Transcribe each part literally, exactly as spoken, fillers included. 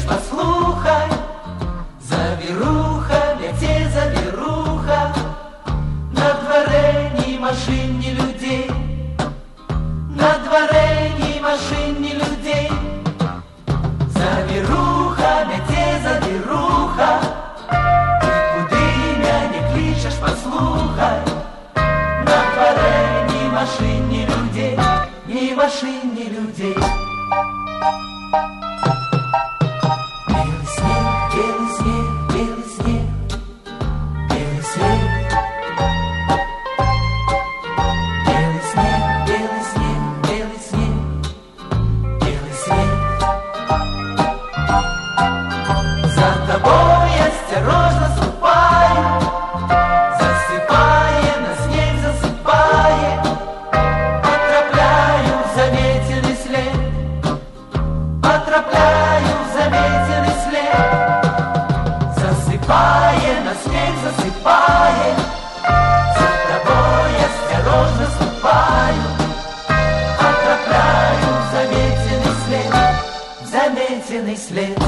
послухай, завіруха, ляце завіруха, на дворе ні машин, ні людей, на дворе ні машин, ні людей. Завіруха, ляце завіруха, ти куди мяне кличеш, послухай, на дворе ні машин, ні людей, ні машин, ні людей. Белый снег, белый снег, белый снег, белый снег. Белый снег, белый снег, белый снег, белый снег. За тобой осторожно ступаю, засыпая, на снег засыпая, потрапляю в заметенный след, потрапляю в заметенный след. Засыпая, на снег засыпая, за тобой осторожно ступаю, потрапляю в заметенный след, в заметенный след.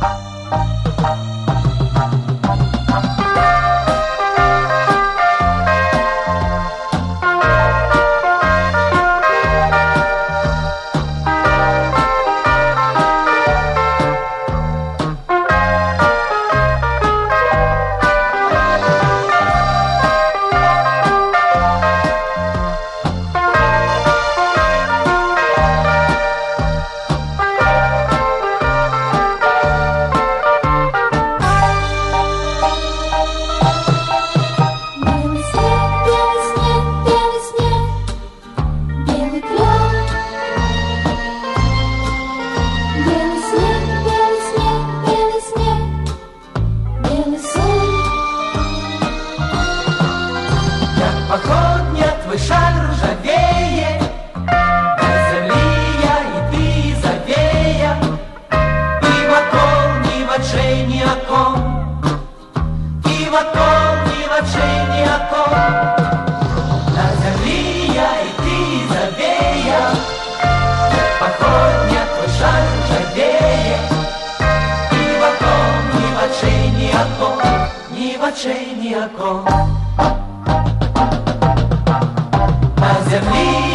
Походня, твой шаль ржавее, на землі я і ти завея, і вокол ні очей, ні окон, і вокол ні очей, ні окон. На землі я і ти завея, походня, твой шаль ржавее, і вокол ні очей, ні окон, ні очей, ні окон. На землі